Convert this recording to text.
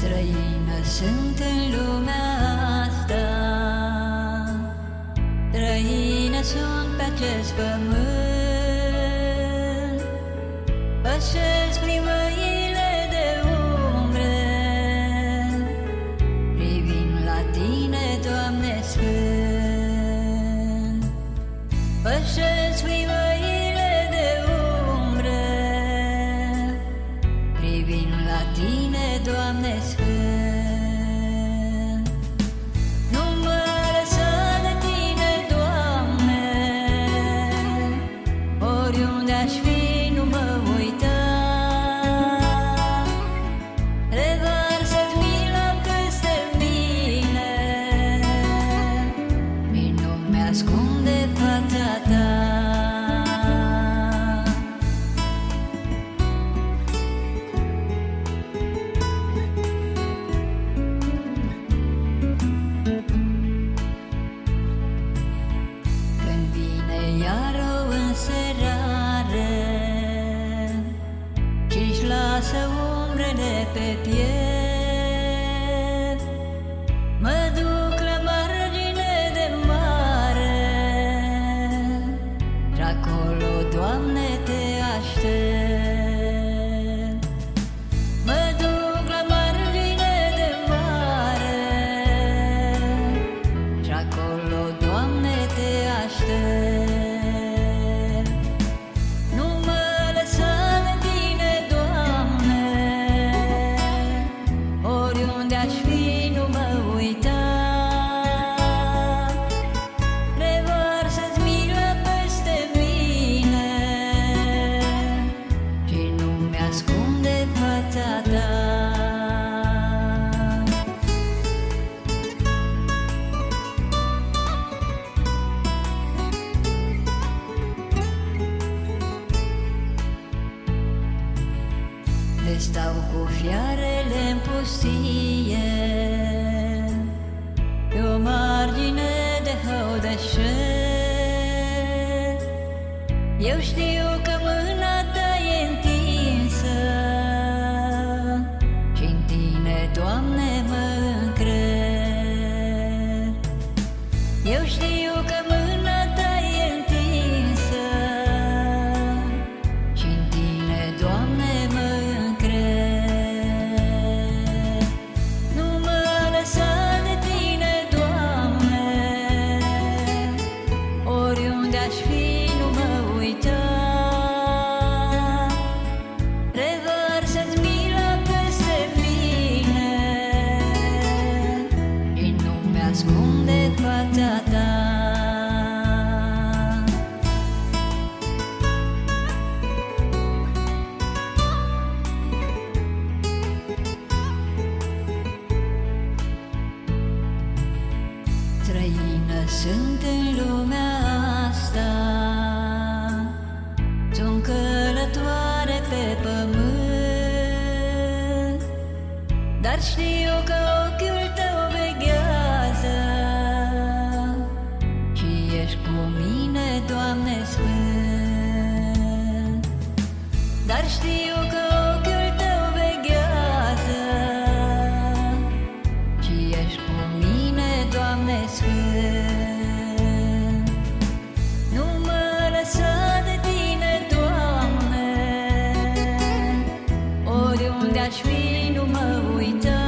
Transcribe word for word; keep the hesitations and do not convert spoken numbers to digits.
Străină sunt în lumea asta, străină sunt pe acest pământ. Pășesc prin măile de umbre, privind la Tine, Doamne Sfânt. Pășesc prin măile de umbre, privind la Tine, Doamne Sfânt. Nu mă lăsa de Tine, Doamne, oriunde aș fi, nu mă uita. Revarsă-ți mila peste mine și nu-mi ascunde fața Ta. Iar o înserare și-și lasă umbrele pe piept, mă duc la margine de mare și acolo, Doamne, Te aștept. Mă duc la margine de mare și acolo, Doamne, Te aștept. Aș fi, nu mă uita. Revarsă-ți milă peste mine și nu-mi ascunde fața Ta. De stau cu fiarele-n pustie, pe o margine de hăudășel. Eu știu că mâna Ta e întinsă și-n Tine, Doamne, mă încred. Eu știu că mâna Ta e întinsă și-n Tine, Doamne, mă încred. Nu mă lăsa de Tine, Doamne, oriunde aș fi, nu mă uita. Revarsă-ți mila peste mine și nu-mi ascunde fața Ta. Străină sunt în lumea asta, sunt călătoare pe pământ, dar știu că ochiul Tău veghează și ești cu mine, Doamne Sfânt. Dar știu că ochiul Tău veghează și ești cu mine, Doamne Sfânt. Nu mă lăsa de Tine, Doamne, oriunde aș fi, nu mă uita.